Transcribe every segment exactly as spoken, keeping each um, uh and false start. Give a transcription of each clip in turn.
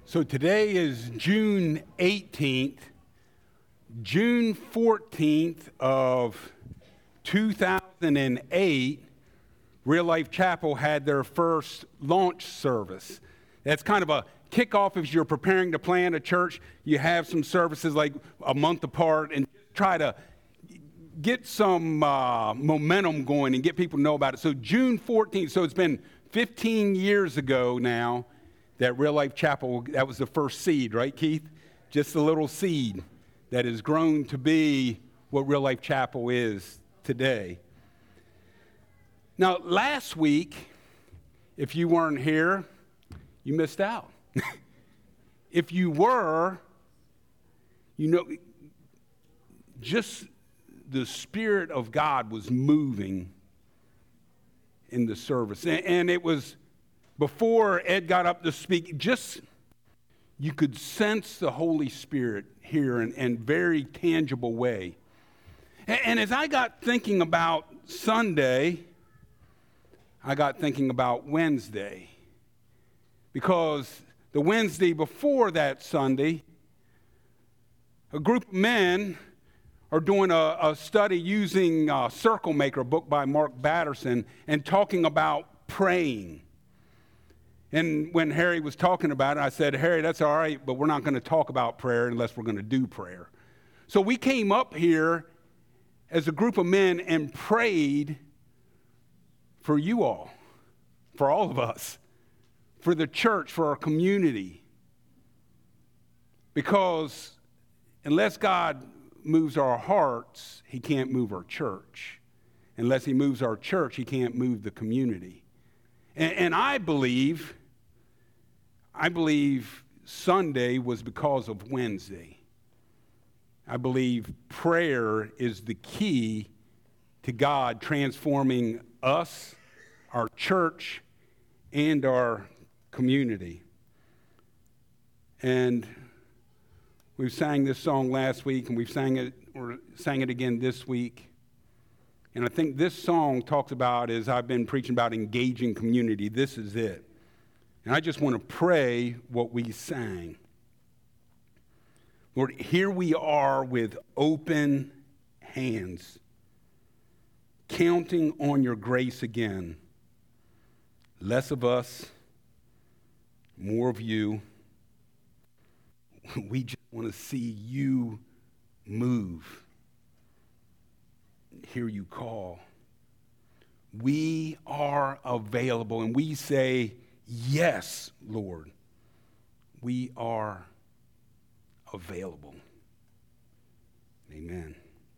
So today is June eighteenth. June fourteenth of two thousand eight, Real Life Chapel had their first launch service. That's kind of a kickoff as you're preparing to plant a church. You have some services like a month apart and try to get some uh, momentum going and get people to know about it. So June fourteenth, so it's been fifteen years ago now that Real Life Chapel, that was the first seed, right, Keith? Just a little seed that has grown to be what Real Life Chapel is today. Now, last week, if you weren't here, you missed out. If you were, you know, just the Spirit of God was moving in the service. And, and it was before Ed got up to speak, just you could sense the Holy Spirit here in a very tangible way. And, and as I got thinking about Sunday, I got thinking about Wednesday. Because the Wednesday before that Sunday, a group of men are doing a, a study using uh, Circle Maker, a book by Mark Batterson, and talking about praying. And when Harry was talking about it, I said, Harry, that's all right, but we're not going to talk about prayer unless we're going to do prayer. So we came up here as a group of men and prayed for you all, for all of us, for the church, for our community. Because unless God moves our hearts, he can't move our church. Unless he moves our church, he can't move the community. And, and I believe, I believe Sunday was because of Wednesday. I believe prayer is the key to God transforming us, our church, and our community. And we sang this song last week, and we've sang it or sang it again this week. And I think this song talks about, as I've been preaching about engaging community, this is it. And I just want to pray what we sang. Lord, here we are with open hands, counting on your grace again. Less of us, more of you. We just want to see you move, hear you call. We are available, and we say, yes, Lord. We are available. Amen.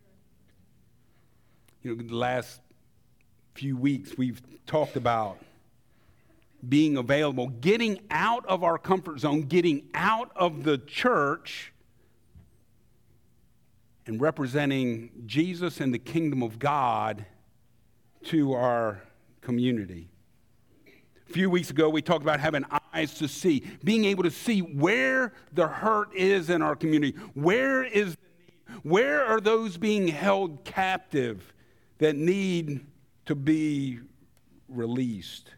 You know, the last few weeks we've talked about being available, getting out of our comfort zone, getting out of the church, and representing Jesus and the kingdom of God to our community. A few weeks ago, we talked about having eyes to see, being able to see where the hurt is in our community. Where is the need? Where are those being held captive that need to be released?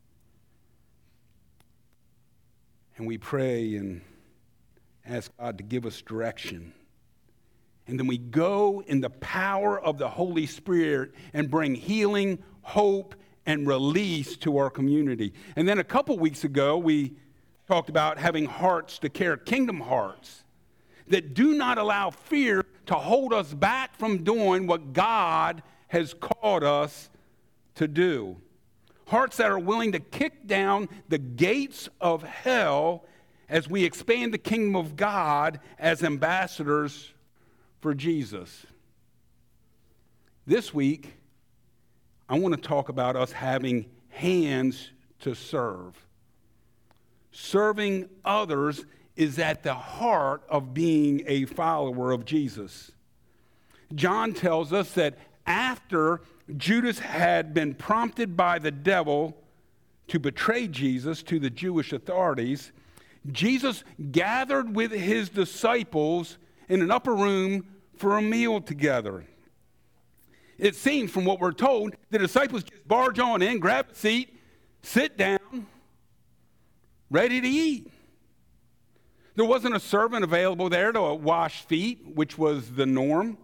And we pray and ask God to give us direction. And then we go in the power of the Holy Spirit and bring healing, hope, and release to our community. And then a couple weeks ago, we talked about having hearts to care, kingdom hearts, that do not allow fear to hold us back from doing what God has called us to do. Hearts that are willing to kick down the gates of hell as we expand the kingdom of God as ambassadors for Jesus. This week, I want to talk about us having hands to serve. Serving others is at the heart of being a follower of Jesus. John tells us that after Judas had been prompted by the devil to betray Jesus to the Jewish authorities, Jesus gathered with his disciples in an upper room for a meal together. It seems from what we're told, the disciples just barge on in, grab a seat, sit down, ready to eat. There wasn't a servant available there to wash feet, which was the norm.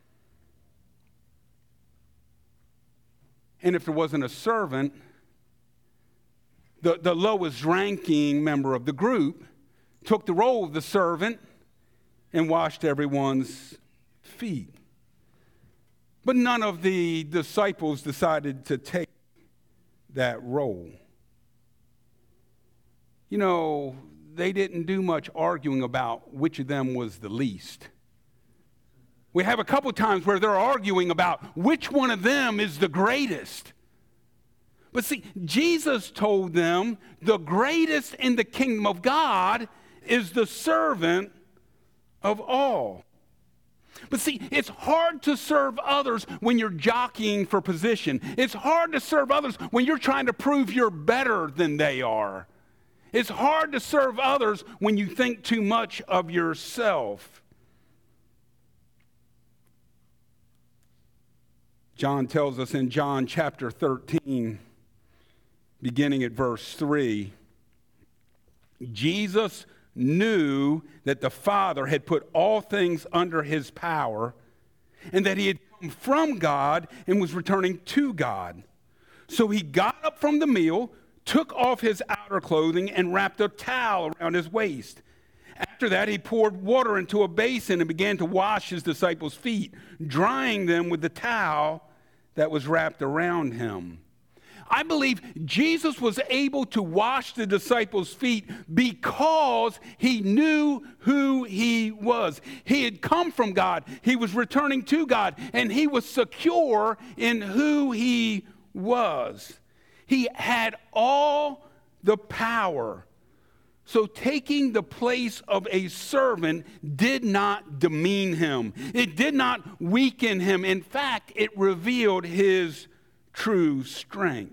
And if there wasn't a servant, the, the lowest ranking member of the group took the role of the servant and washed everyone's feet. But none of the disciples decided to take that role. You know, they didn't do much arguing about which of them was the least. We have a couple times where they're arguing about which one of them is the greatest. But see, Jesus told them the greatest in the kingdom of God is the servant of all. But see, it's hard to serve others when you're jockeying for position. It's hard to serve others when you're trying to prove you're better than they are. It's hard to serve others when you think too much of yourself. John tells us in John chapter thirteen, beginning at verse three, Jesus knew that the Father had put all things under his power and that he had come from God and was returning to God. So he got up from the meal, took off his outer clothing, and wrapped a towel around his waist. After that, he poured water into a basin and began to wash his disciples' feet, drying them with the towel that was wrapped around him. I believe Jesus was able to wash the disciples' feet because he knew who he was. He had come from God. He was returning to God, and he was secure in who he was. He had all the power. So taking the place of a servant did not demean him. It did not weaken him. In fact, it revealed his true strength.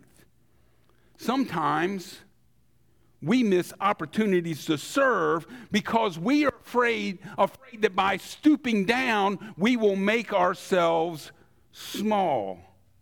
Sometimes we miss opportunities to serve because we are afraid, afraid that by stooping down, we will make ourselves small.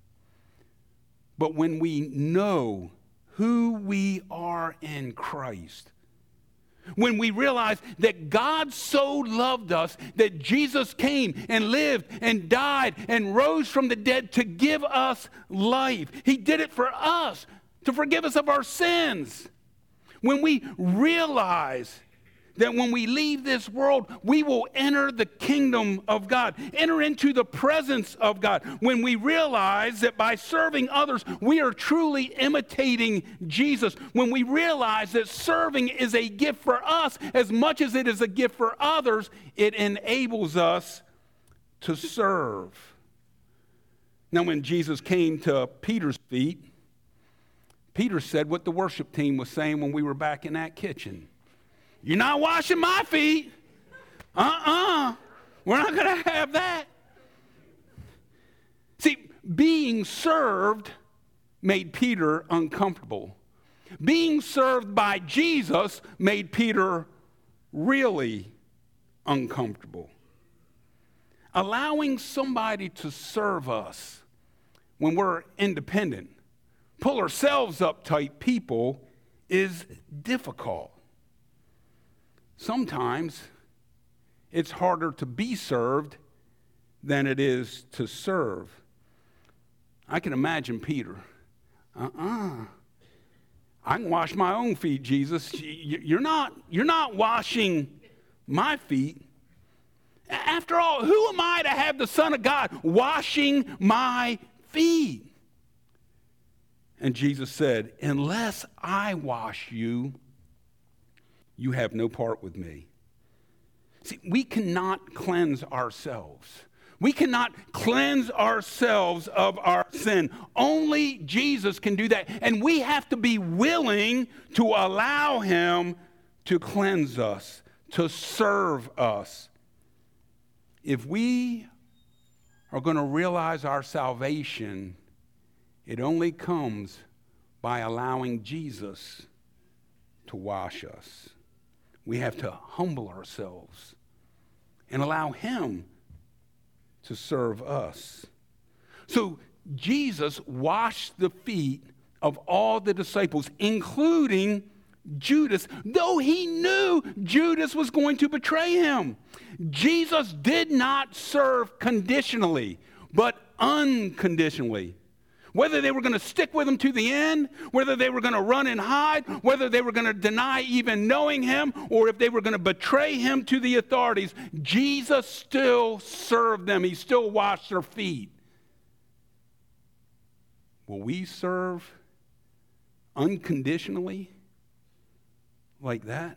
But when we know who we are in Christ, when we realize that God so loved us that Jesus came and lived and died and rose from the dead to give us life. He did it for us, to forgive us of our sins. When we realize that when we leave this world, we will enter the kingdom of God, enter into the presence of God. When we realize that by serving others, we are truly imitating Jesus. When we realize that serving is a gift for us as much as it is a gift for others, it enables us to serve. Now, when Jesus came to Peter's feet, Peter said what the worship team was saying when we were back in that kitchen. You're not washing my feet. Uh-uh. We're not going to have that. See, being served made Peter uncomfortable. Being served by Jesus made Peter really uncomfortable. Allowing somebody to serve us when we're independent, pull ourselves up type people is difficult. Sometimes it's harder to be served than it is to serve. I can imagine Peter. Uh-uh. I can wash my own feet, Jesus. You're not, you're not washing my feet. After all, who am I to have the Son of God washing my feet? And Jesus said, unless I wash you, you have no part with me. See, we cannot cleanse ourselves. We cannot cleanse ourselves of our sin. Only Jesus can do that. And we have to be willing to allow him to cleanse us, to serve us. If we are going to realize our salvation, it only comes by allowing Jesus to wash us. We have to humble ourselves and allow him to serve us. So Jesus washed the feet of all the disciples, including Judas, though he knew Judas was going to betray him. Jesus did not serve conditionally, but unconditionally. Whether they were going to stick with him to the end, whether they were going to run and hide, whether they were going to deny even knowing him, or if they were going to betray him to the authorities, Jesus still served them. He still washed their feet. Will we serve unconditionally like that?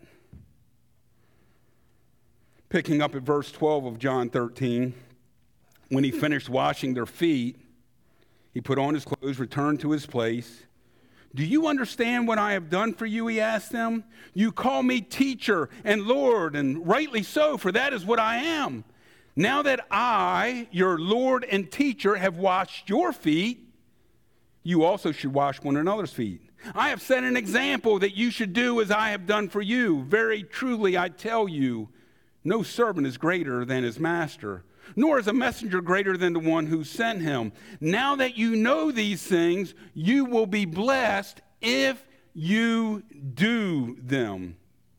Picking up at verse twelve of John thirteen, when he finished washing their feet, he put on his clothes, returned to his place. Do you understand what I have done for you, he asked them. You call me teacher and Lord, and rightly so, for that is what I am. Now that I, your Lord and teacher, have washed your feet, you also should wash one another's feet. I have set an example that you should do as I have done for you. Very truly, I tell you, no servant is greater than his master, nor is a messenger greater than the one who sent him. Now that you know these things, you will be blessed if you do them.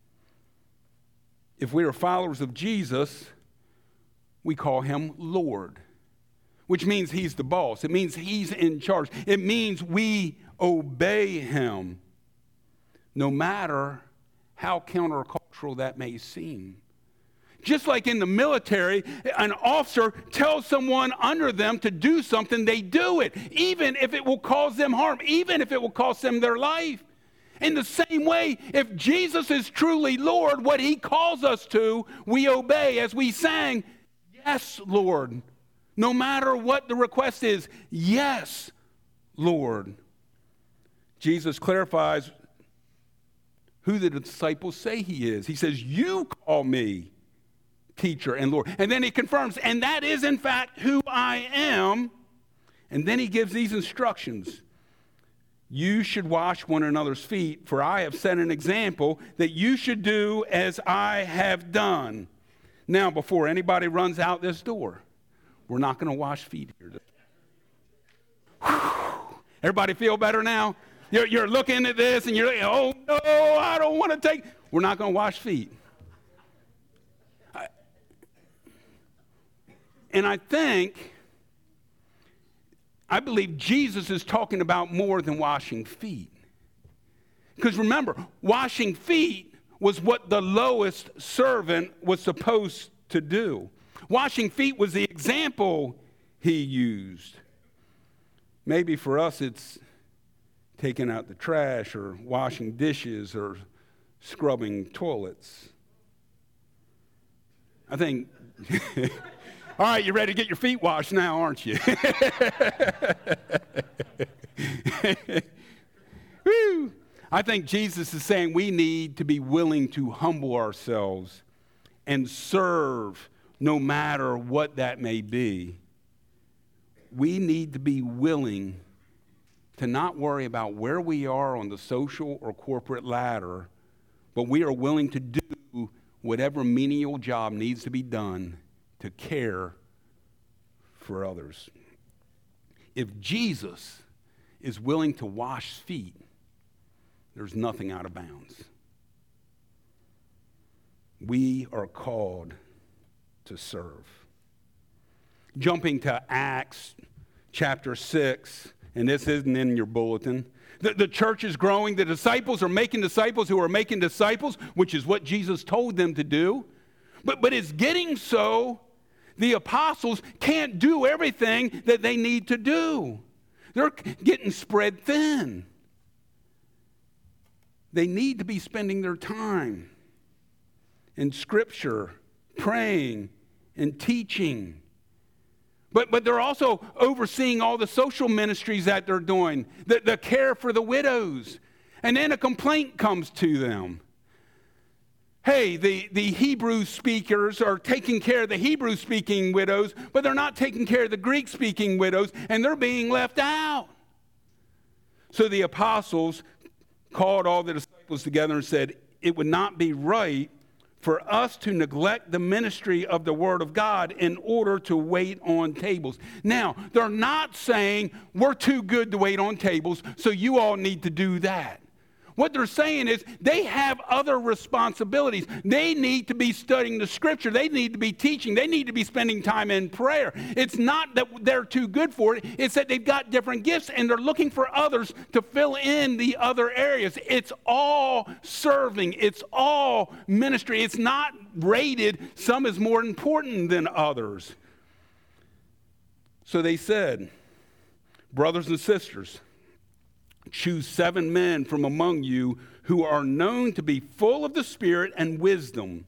If we are followers of Jesus, we call him Lord, which means he's the boss. It means he's in charge. It means we obey him, no matter how countercultural that may seem. Just like in the military, an officer tells someone under them to do something, they do it, even if it will cause them harm, even if it will cost them their life. In the same way, if Jesus is truly Lord, what he calls us to, we obey. As we sang, yes, Lord. No matter what the request is, yes, Lord. Jesus clarifies who the disciples say he is. He says, you call me teacher and Lord. And then he confirms, and that is in fact who I am. And then he gives these instructions. You should wash one another's feet, for I have set an example that you should do as I have done. Now, before anybody runs out this door, we're not going to wash feet here today. Everybody feel better now? You're, you're looking at this and you're like, oh no, I don't want to take. We're not going to wash feet. And I think, I believe Jesus is talking about more than washing feet. Because remember, washing feet was what the lowest servant was supposed to do. Washing feet was the example he used. Maybe for us it's taking out the trash or washing dishes or scrubbing toilets. I think... All right, you're ready to get your feet washed now, aren't you? Woo. I think Jesus is saying we need to be willing to humble ourselves and serve no matter what that may be. We need to be willing to not worry about where we are on the social or corporate ladder, but we are willing to do whatever menial job needs to be done to care for others. If Jesus is willing to wash feet, there's nothing out of bounds. We are called to serve. Jumping to Acts chapter six, and this isn't in your bulletin. The, the church is growing. The disciples are making disciples who are making disciples, which is what Jesus told them to do. But, but it's getting so the apostles can't do everything that they need to do. They're getting spread thin. They need to be spending their time in Scripture, praying and teaching. But, but they're also overseeing all the social ministries that they're doing, the, the care for the widows. And then a complaint comes to them. Hey, the, the Hebrew speakers are taking care of the Hebrew-speaking widows, but they're not taking care of the Greek-speaking widows, and they're being left out. So the apostles called all the disciples together and said, it would not be right for us to neglect the ministry of the Word of God in order to wait on tables. Now, they're not saying we're too good to wait on tables, so you all need to do that. What they're saying is they have other responsibilities. They need to be studying the Scripture. They need to be teaching. They need to be spending time in prayer. It's not that they're too good for it. It's that they've got different gifts, and they're looking for others to fill in the other areas. It's all serving. It's all ministry. It's not rated some is more important than others. So they said, brothers and sisters, choose seven men from among you who are known to be full of the Spirit and wisdom.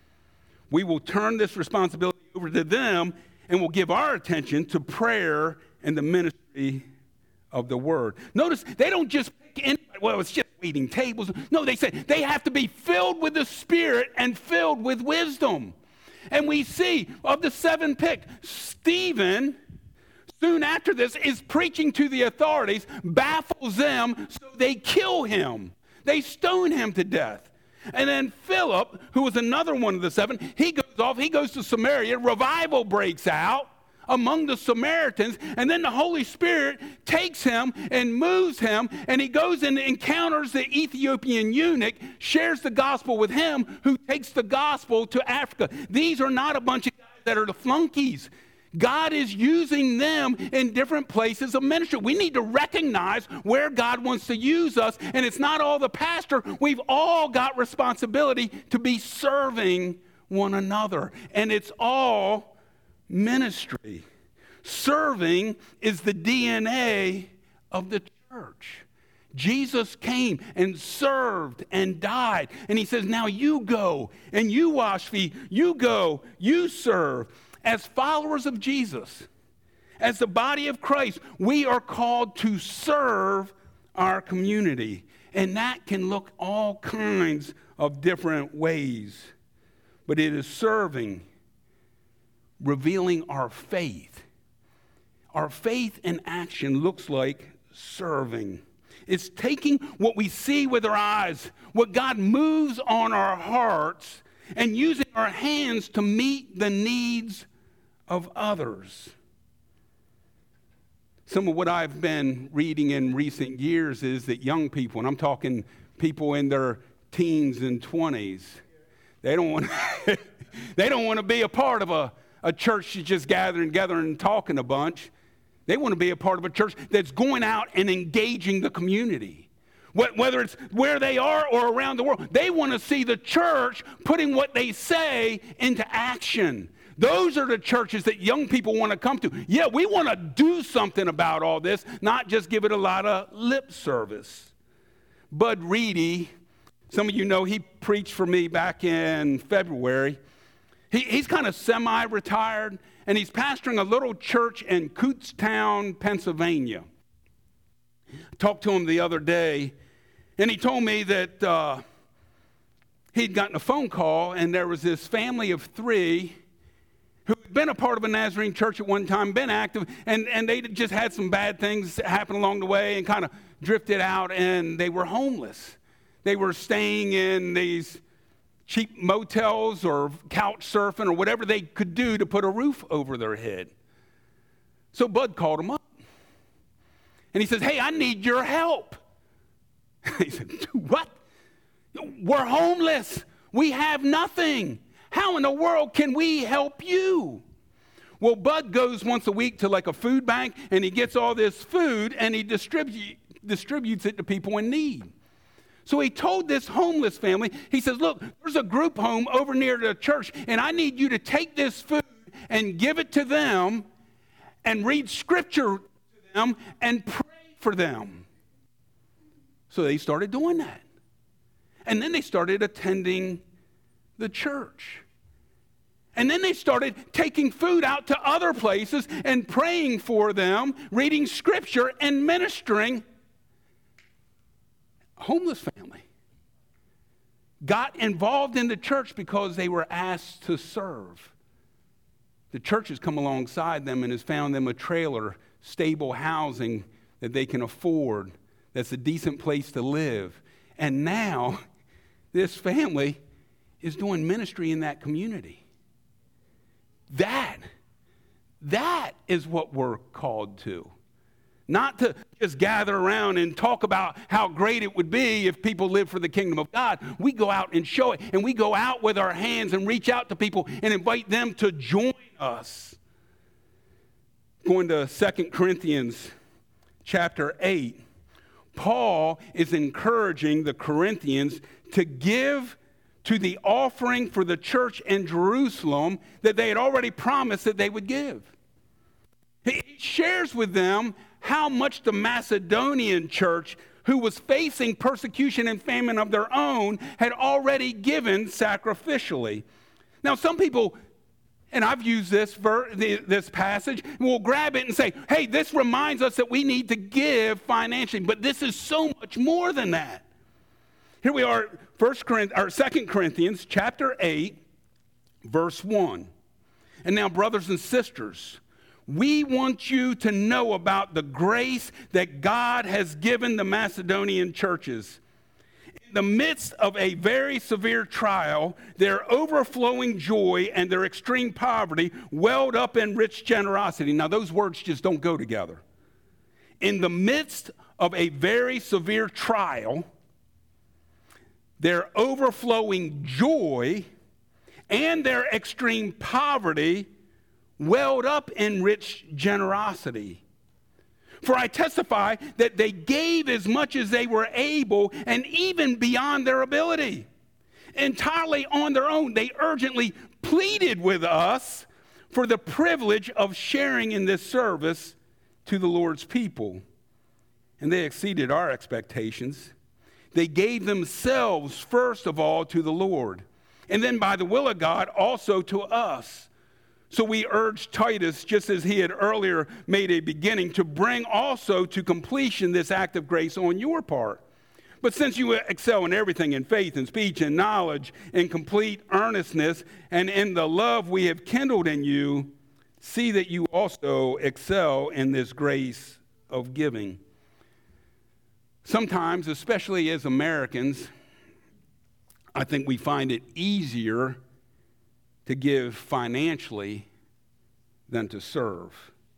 We will turn this responsibility over to them and will give our attention to prayer and the ministry of the word. Notice they don't just pick anybody, well, it's just waiting tables. No, they say they have to be filled with the Spirit and filled with wisdom. And we see of the seven picked, Stephen, soon after this, is preaching to the authorities, baffles them, so they kill him. They stone him to death. And then Philip, who was another one of the seven, he goes off, he goes to Samaria, revival breaks out among the Samaritans, and then the Holy Spirit takes him and moves him, and he goes and encounters the Ethiopian eunuch, shares the gospel with him, who takes the gospel to Africa. These are not a bunch of guys that are the flunkies. God is using them in different places of ministry. We need to recognize where God wants to use us, and it's not all the pastor. We've all got responsibility to be serving one another, and it's all ministry. Serving is the D N A of the church. Jesus came and served and died, and he says, now you go and you wash feet, you go, you serve. As followers of Jesus, as the body of Christ, we are called to serve our community. And that can look all kinds of different ways. But it is serving, revealing our faith. Our faith in action looks like serving. It's taking what we see with our eyes, what God moves on our hearts, and using our hands to meet the needs of others. Some of what I've been reading in recent years is that young people, and I'm talking people in their teens and twenties, they don't want to, they don't want to be a part of a, a church that's just gathering together and talking a bunch. They want to be a part of a church that's going out and engaging the community. Whether it's where they are or around the world, they want to see the church putting what they say into action. Those are the churches that young people want to come to. Yeah, we want to do something about all this, not just give it a lot of lip service. Bud Reedy, some of you know he preached for me back in February. He, he's kind of semi-retired, and he's pastoring a little church in Kutztown, Pennsylvania. I talked to him the other day, and he told me that uh, he'd gotten a phone call, and there was this family of three who had been a part of a Nazarene church at one time, been active, and, and they just had some bad things happen along the way and kind of drifted out, and they were homeless. They were staying in these cheap motels or couch surfing or whatever they could do to put a roof over their head. So Bud called him up, and he says, hey, I need your help. He said, what? We're homeless. We have nothing. How in the world can we help you? Well, Bud goes once a week to like a food bank, and he gets all this food, and he distribute, distributes it to people in need. So he told this homeless family, he says, look, there's a group home over near the church, and I need you to take this food and give it to them and read scripture to them and pray for them. So they started doing that. And then they started attending the church. And then they started taking food out to other places and praying for them, reading scripture and ministering. A homeless family got involved in the church because they were asked to serve. The church has come alongside them and has found them a trailer, stable housing that they can afford, that's a decent place to live. And now this family is doing ministry in that community. That, that is what we're called to. Not to just gather around and talk about how great it would be if people lived for the kingdom of God. We go out and show it, and we go out with our hands and reach out to people and invite them to join us. Going to Second Corinthians chapter eight, Paul is encouraging the Corinthians to give to the offering for the church in Jerusalem that they had already promised that they would give. He shares with them how much the Macedonian church, who was facing persecution and famine of their own, had already given sacrificially. Now, some people, and I've used this ver- this passage, will grab it and say, hey, this reminds us that we need to give financially, but this is so much more than that. Here we are, First Corinthians, or Second Corinthians chapter eight, verse one. And now, brothers and sisters, we want you to know about the grace that God has given the Macedonian churches. In the midst of a very severe trial, their overflowing joy and their extreme poverty welled up in rich generosity. Now, those words just don't go together. In the midst of a very severe trial, their overflowing joy and their extreme poverty welled up in rich generosity. For I testify that they gave as much as they were able and even beyond their ability. Entirely on their own, they urgently pleaded with us for the privilege of sharing in this service to the Lord's people. And they exceeded our expectations. They gave themselves first of all to the Lord, and then by the will of God also to us. So we urge Titus, just as he had earlier made a beginning, to bring also to completion this act of grace on your part. But since you excel in everything, in faith and speech and knowledge, in complete earnestness, and in the love we have kindled in you, see that you also excel in this grace of giving. Sometimes, especially as Americans, I think we find it easier to give financially than to serve.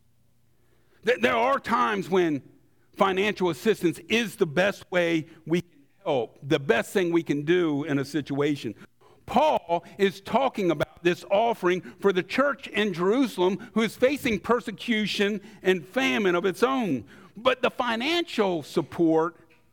There are times when financial assistance is the best way we can help, the best thing we can do in a situation. Paul is talking about this offering for the church in Jerusalem who is facing persecution and famine of its own. But the financial support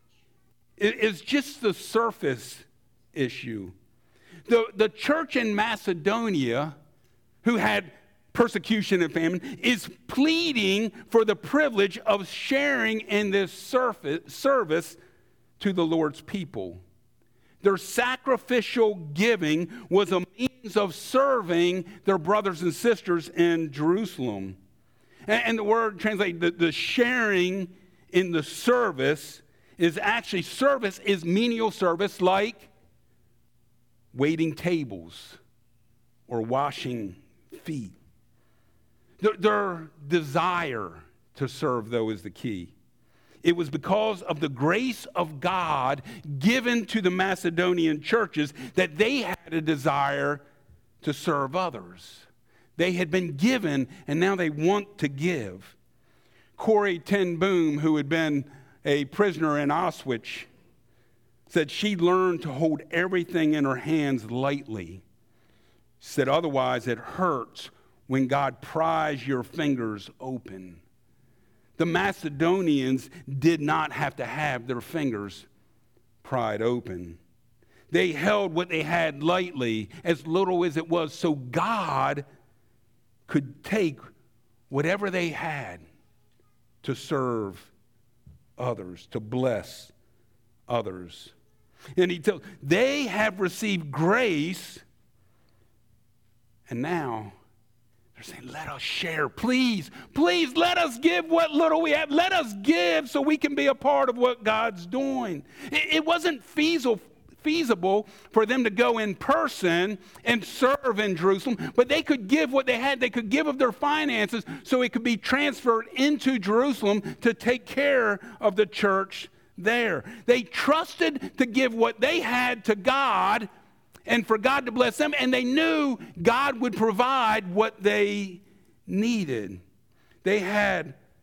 is just the surface issue. The, the church in Macedonia, who had persecution and famine, is pleading for the privilege of sharing in this surface, service to the Lord's people. Their sacrificial giving was a means of serving their brothers and sisters in Jerusalem. And, and the word translated, the, the sharing in the service is actually, service is menial service like waiting tables or washing feet. Their, their desire to serve, though, is the key. It was because of the grace of God given to the Macedonian churches that they had a desire to serve others. They had been given, and now they want to give. Corrie ten Boom, who had been a prisoner in Auschwitz, said she learned to hold everything in her hands lightly. She said, otherwise it hurts when God pries your fingers open. The Macedonians did not have to have their fingers pried open. They held what they had lightly, as little as it was, so God could take whatever they had to serve others, to bless others. And he tells, they have received grace, and now they're saying, let us share. Please, please let us give what little we have. Let us give so we can be a part of what God's doing. It, it wasn't feasible, feasible for them to go in person and serve in Jerusalem, but they could give what they had. They could give of their finances so it could be transferred into Jerusalem to take care of the church there. They trusted to give what they had to God and for God to bless them, and they knew God would provide what they needed. They had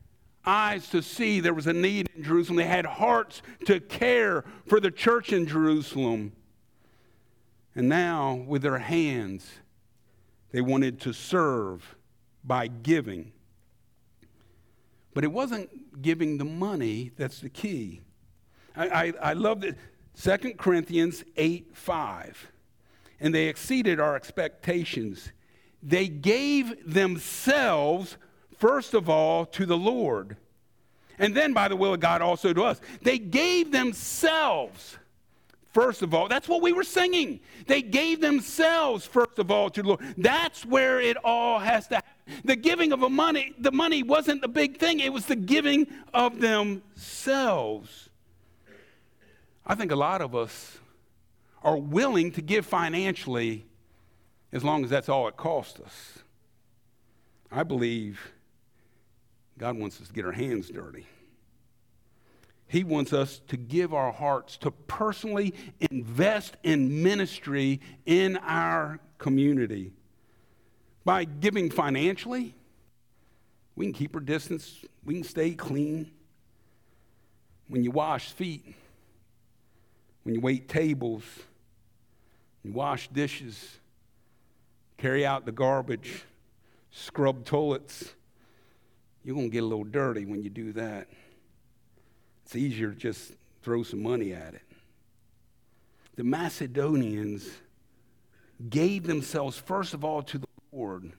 eyes to see there was a need in Jerusalem. They had hearts to care for the church in Jerusalem. And now, with their hands, they wanted to serve by giving. But it wasn't giving the money that's the key. I, I, I love that Second Corinthians eight five. And they exceeded our expectations. They gave themselves, first of all, to the Lord. And then, by the will of God, also to us. They gave themselves, first of all. That's what we were singing. They gave themselves, first of all, to the Lord. That's where it all has to happen. The giving of a money, the money wasn't the big thing. It was the giving of themselves. I think a lot of us are willing to give financially as long as that's all it costs us. I believe God wants us to get our hands dirty. He wants us to give our hearts, to personally invest in ministry in our community. By giving financially, we can keep our distance, we can stay clean. When you wash feet, when you wait tables, you wash dishes, carry out the garbage, scrub toilets, you're going to get a little dirty when you do that. It's easier to just throw some money at it. The Macedonians gave themselves, first of all, to the Lord.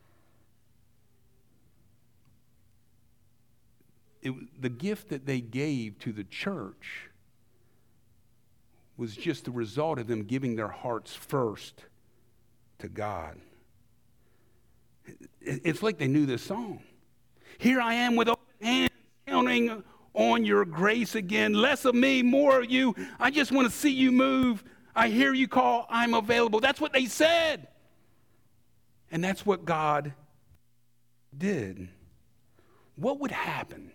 It, the gift that they gave to the church was just the result of them giving their hearts first to God. It's like they knew this song. Here I am with open hands, counting on your grace again. Less of me, more of you. I just want to see you move. I hear you call. I'm available. That's what they said. And that's what God did. What would happen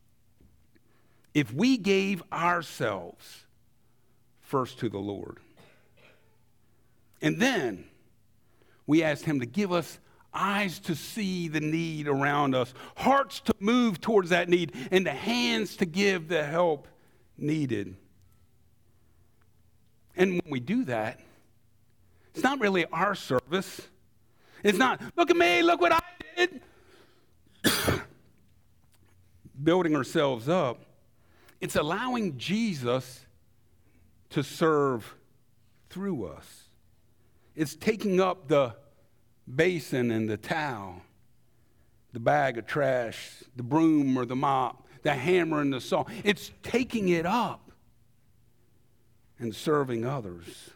if we gave ourselves first to the Lord? And then we asked him to give us eyes to see the need around us, hearts to move towards that need, and the hands to give the help needed. And when we do that, it's not really our service. It's not, look at me, look what I did. Building ourselves up. It's allowing Jesus to serve through us. It's taking up the basin and the towel, the bag of trash, the broom or the mop, the hammer and the saw. It's taking it up and serving others.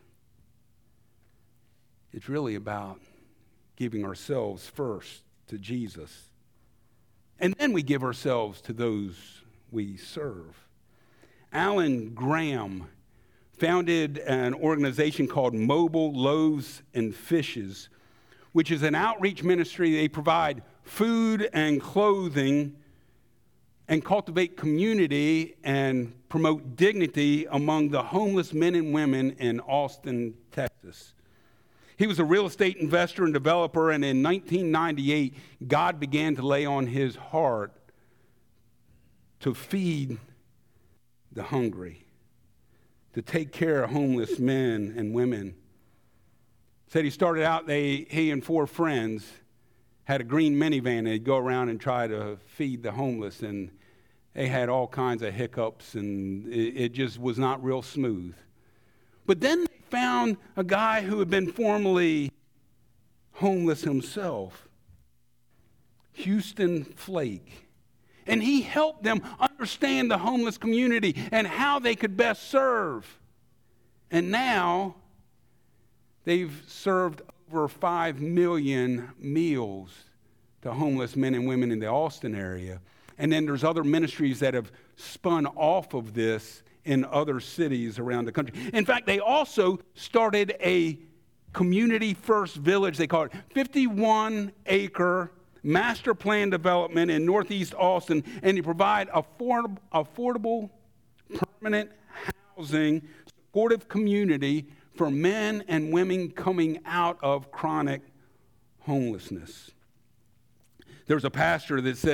It's really about giving ourselves first to Jesus. And then we give ourselves to those we serve. Alan Graham founded an organization called Mobile Loaves and Fishes, which is an outreach ministry. They provide food and clothing and cultivate community and promote dignity among the homeless men and women in Austin, Texas. He was a real estate investor and developer, and in nineteen ninety-eight, God began to lay on his heart to feed the hungry, to take care of homeless men and women. Said he started out, they, he and four friends had a green minivan. They'd go around and try to feed the homeless, and they had all kinds of hiccups, and it, it just was not real smooth. But then they found a guy who had been formerly homeless himself, Houston Flake. And he helped them understand the homeless community and how they could best serve. And now they've served over five million meals to homeless men and women in the Austin area. And then there's other ministries that have spun off of this in other cities around the country. In fact, they also started a community first village. They call it fifty-one acre master plan development in Northeast Austin, and they provide affordable, affordable permanent housing, supportive community for men and women coming out of chronic homelessness. There was a pastor that said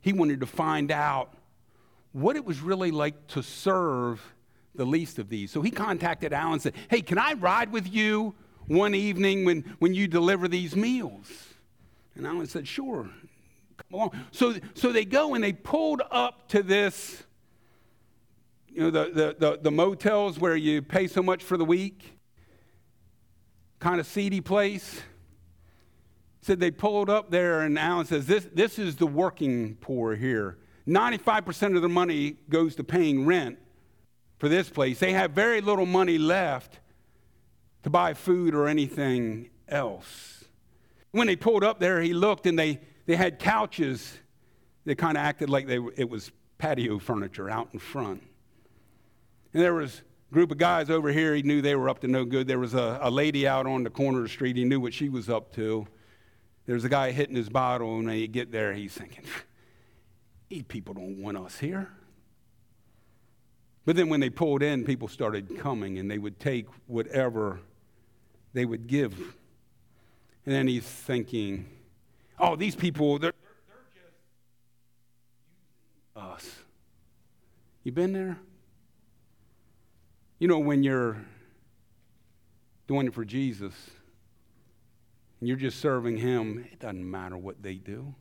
he wanted to find out what it was really like to serve the least of these. So he contacted Alan and said, hey, can I ride with you one evening when, when you deliver these meals? And Alan said, sure, come along. So, so they go and they pulled up to this, you know, the, the, the, the motels where you pay so much for the week, kind of seedy place. Said they pulled up there, and Alan says, this, this is the working poor here. ninety-five percent of the money goes to paying rent for this place. They have very little money left to buy food or anything else. When they pulled up there, he looked, and they, they had couches that kind of acted like they it was patio furniture out in front. And there was a group of guys over here. He knew they were up to no good. There was a, a lady out on the corner of the street. He knew what she was up to. There's a guy hitting his bottle, and when you get there, he's thinking, these people don't want us here. But then when they pulled in, people started coming, and they would take whatever they would give. And then he's thinking, oh, these people, they're, they're just using us. You been there? You know, when you're doing it for Jesus, and you're just serving him, it doesn't matter what they do.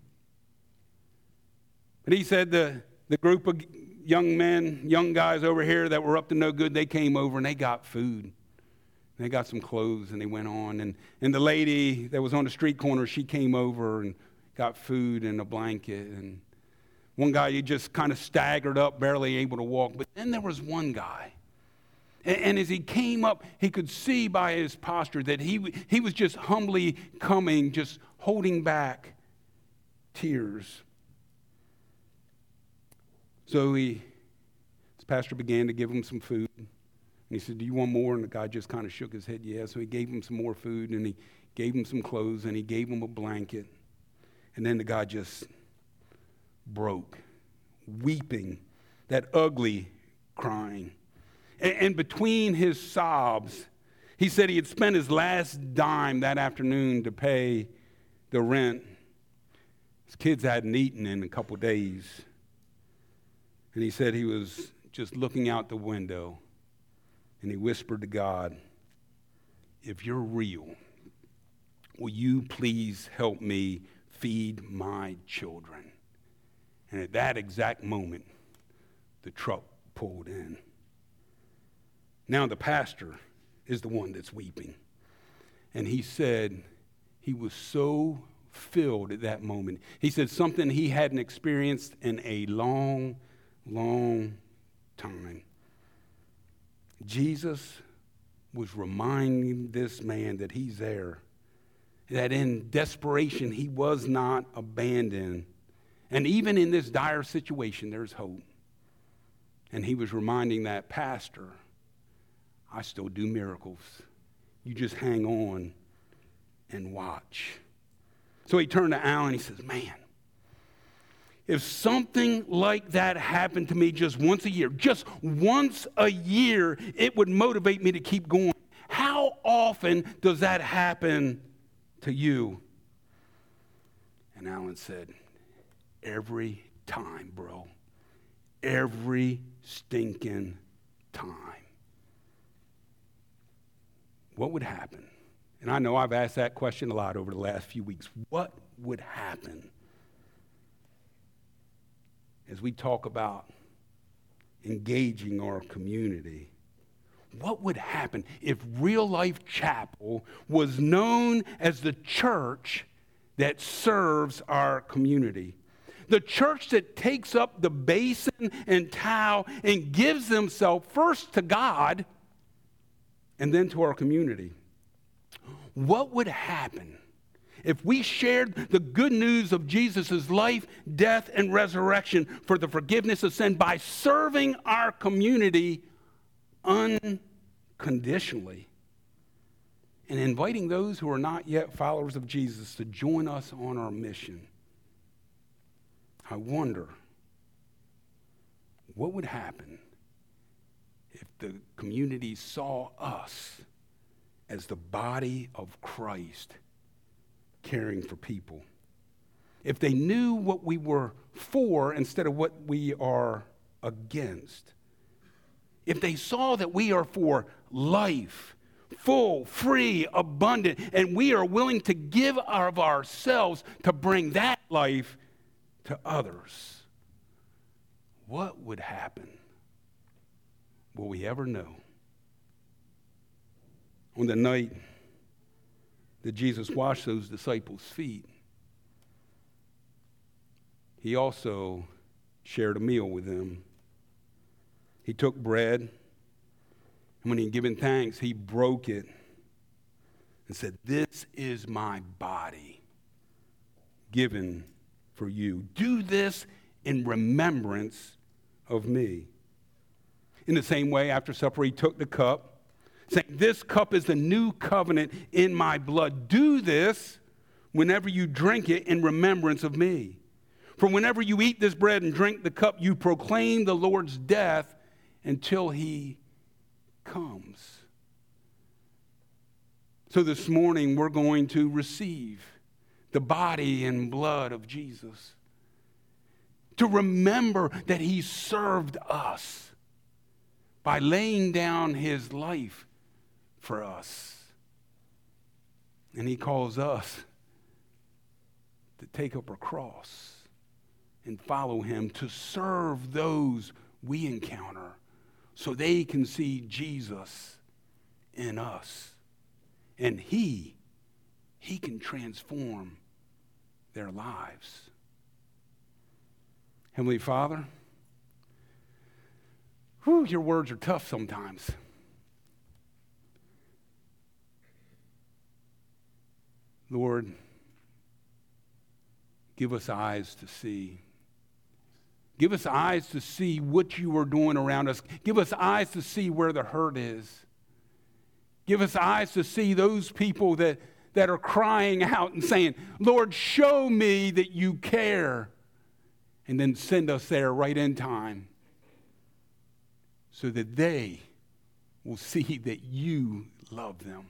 But he said the, the group of young men, young guys over here that were up to no good, they came over and they got food. They got some clothes and they went on. And, and the lady that was on the street corner, she came over and got food and a blanket. And one guy, he just kind of staggered up, barely able to walk. But then there was one guy. And, and as he came up, he could see by his posture that he, he was just humbly coming, just holding back tears. So he, his pastor began to give him some food. And he said, do you want more? And the guy just kind of shook his head, yeah. So he gave him some more food, and he gave him some clothes, and he gave him a blanket. And then the guy just broke, weeping, that ugly crying. And, and between his sobs, he said he had spent his last dime that afternoon to pay the rent. His kids hadn't eaten in a couple days. And he said he was just looking out the window, and he whispered to God, if you're real, will you please help me feed my children? And at that exact moment, the truck pulled in. Now the pastor is the one that's weeping. And he said he was so filled at that moment. He said something he hadn't experienced in a long long time. Jesus was reminding this man that he's there, that in desperation he was not abandoned. And even in this dire situation, there's hope. And he was reminding that pastor, I still do miracles. You just hang on and watch. So he turned to Alan and he says, man, if something like that happened to me just once a year, just once a year, it would motivate me to keep going. How often does that happen to you? And Alan said, every time, bro. Every stinking time. What would happen? And I know I've asked that question a lot over the last few weeks. What would happen as we talk about engaging our community? What would happen if Real Life Chapel was known as the church that serves our community? The church that takes up the basin and towel and gives themselves first to God and then to our community. What would happen if we shared the good news of Jesus' life, death, and resurrection for the forgiveness of sin by serving our community unconditionally and inviting those who are not yet followers of Jesus to join us on our mission? I wonder what would happen if the community saw us as the body of Christ caring for people. if they knew what we were for instead of what we are against, if they saw that we are for life, full, free, abundant, and we are willing to give of ourselves to bring that life to others, what would happen? Will we ever know? On the night that Jesus washed those disciples' feet, he also shared a meal with them. He took bread, and when he had given thanks, he broke it and said, "This is my body given for you. Do this in remembrance of me." In the same way, after supper, he took the cup, saying, "This cup is the new covenant in my blood. Do this whenever you drink it in remembrance of me. For whenever you eat this bread and drink the cup, you proclaim the Lord's death until he comes." So this morning, we're going to receive the body and blood of Jesus, to remember that he served us by laying down his life for us. And he calls us to take up our cross and follow him, to serve those we encounter so they can see Jesus in us. And he, he can transform their lives. Heavenly Father, whew, your words are tough sometimes. Lord, give us eyes to see. Give us eyes to see what you are doing around us. Give us eyes to see where the hurt is. Give us eyes to see those people that, that are crying out and saying, "Lord, show me that you care." And then send us there right in time so that they will see that you love them.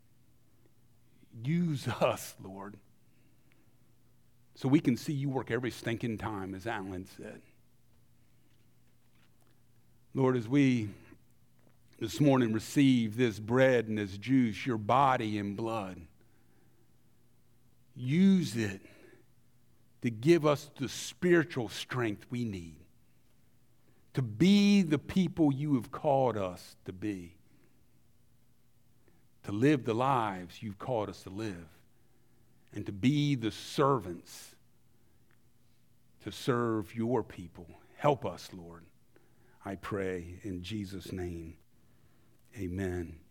Use us, Lord, so we can see you work every stinking time, as Alan said. Lord, as we this morning receive this bread and this juice, your body and blood, use it to give us the spiritual strength we need to be the people you have called us to be, to live the lives you've called us to live, and to be the servants to serve your people. Help us, Lord, I pray in Jesus' name. Amen.